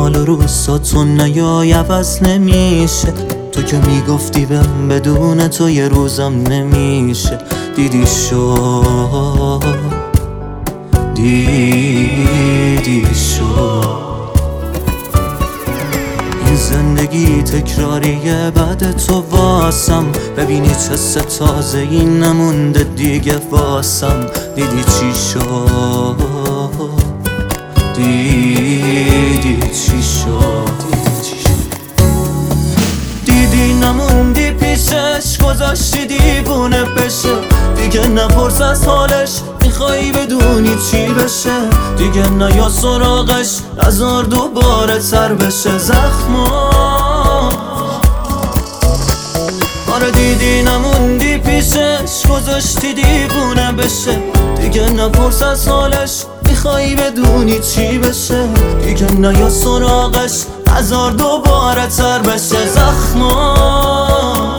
حال روزاتون نیای عوض نمیشه. تو که میگفتی بهم بدون تو یه روزم نمیشه. دیدی شد این زندگی تکراریه بعد تو واسم. ببینی چه تازه این نمونده دیگه واسم. دیدی چی شد دیدی چی شد دیدی نموندی پیشش گذاشتی دیوونه بشه. دیگه نپرس از حالش میخوایی بدونی چی بشه. دیگه نیا سراغش نذار دوباره تر بشه زخما. آره دیدی نموندی پیشش گذاشتی دیوونه بشه. دیگه نپرس از حالش میخوایی بدونی چی بشه. دیگه نیا سراغش نذار دوباره تر بشه زخما.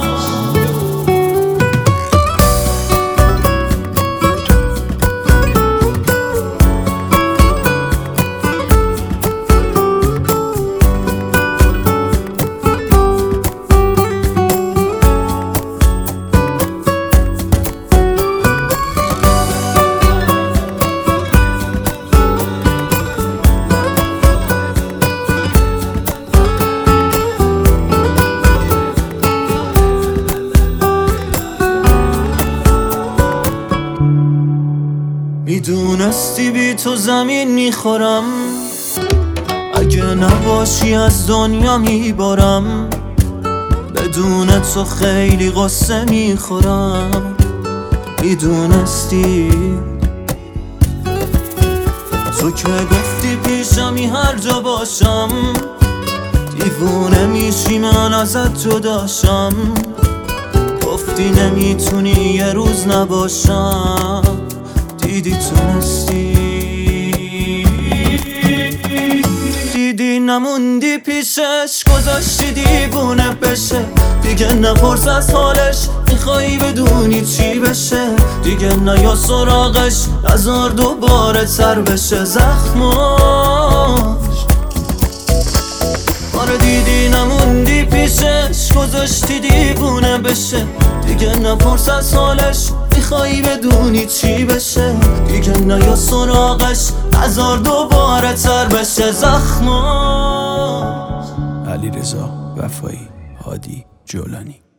میدونستی بی تو زمین میخورم. اگه نباشی از دنیا میبارم. بدون تو خیلی قصه میخورم. میدونستی تو که گفتی پیشمی هر جا باشم. دیوونه میشی من ازت جداشم. گفتی نمیتونی یه روز نباشم. دیدی تونستی دیدی نموندی پیشش گذاشتی دیوونه بشه. دیگه نپرس از حالش میخوایی بدونی چی بشه. دیگه نیا سراغش نذار دوباره تر بشه زخماش. آره دیدی نموندی پیشش گذاشتی دیوونه بشه. دیگه نپرس از حالش میخوایی بدونی چی بشه. دیگه نیا سراغش نذار دوباره تر بشه زخما. علیرضا وفایی، هادی جولانی.